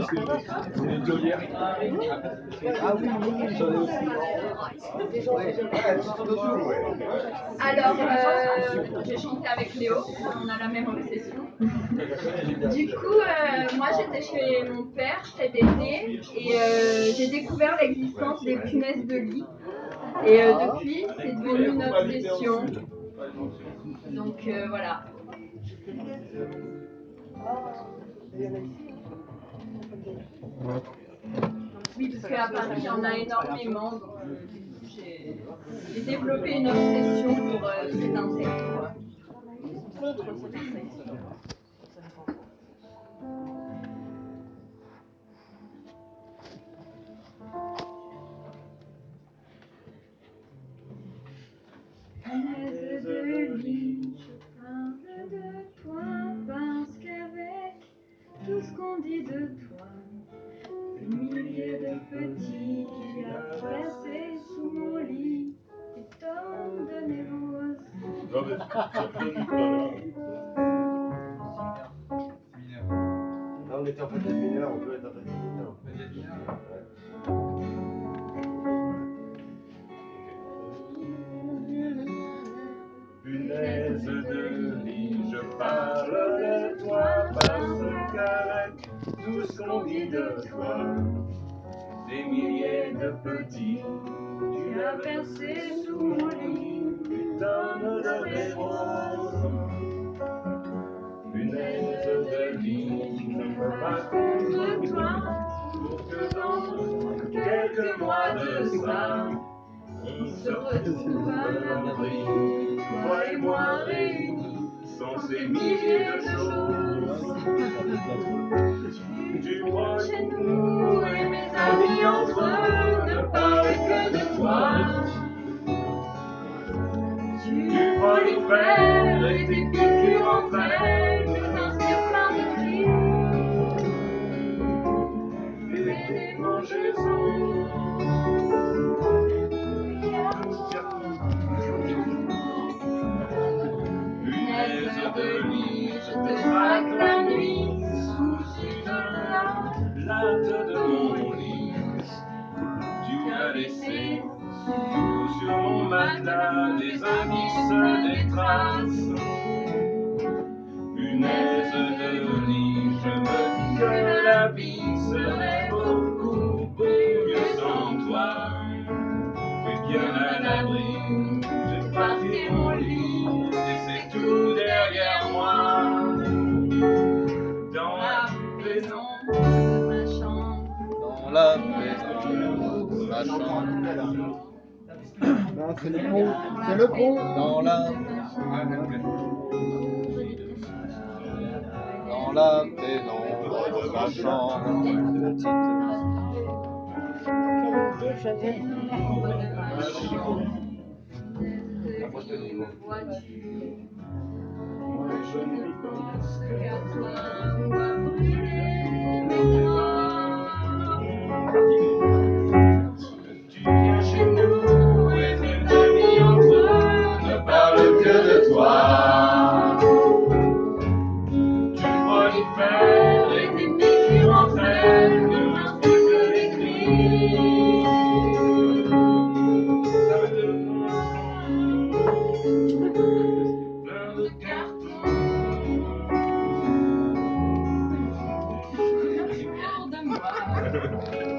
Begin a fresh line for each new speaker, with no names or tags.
Alors, j'ai chanté avec Léo, on a la même obsession. Du coup, moi j'étais chez mon père cet été et j'ai découvert l'existence des punaises de lit. Et depuis, c'est devenu une obsession. Donc voilà. Oui, parce qu'à Paris, il y en a énormément. Donc, du coup, j'ai développé une obsession pour ces insectes. Contre cet insecte. Punaise de lit, je parle de toi parce qu'avec tout ce qu'on dit de toi, des milliers de petits tu as placé sous mon lit des tonnes de névroses.
Là, on était en fait des mineurs, on peut être en fait des mineurs.
Punaise de lit, je parle de toi parce qu'avec tout ce qu'on dit de toi, des milliers de petits, tu as versé sous mon lit des tonnes de névroses. Punaise de lit, je ne peux pas contre toi, pour que dans quelques mois de ça, on se retrouve à l'abri, toi et moi réunis, sans ces milliers de choses. Tu prends chez nous et mes amis entre eux ne parlent que de toi. Tu prolifères et tes piqûres entre elles nous inspirent plein de cris. Et des mangeaisons. Punaise de lit, je te traque la nuit, souci de la latte de mon lit. Tu as laissé sur mon matelas des indices, des traces. Punaise de lit, je me dis que la vie serait beaucoup, beaucoup mieux sans toi. Mais bien à l'abri, j'ai marqué mon lit et c'est tout derrière moi. Dans la pénombre de ma chambre.
Dans la maison de ma chambre.
Non, c'est le pont. C'est le pont.
Dans la pénombre de ma chambre.
Moi je ne pense qu'à toi ou à brûler mes draps. Tu viens chez nous et mes amis entre eux ne parlent que de toi. Tu prolifères et tes piqûres entre elles ne m'inspirent que des cris. Plein de cartons. Autour de moi.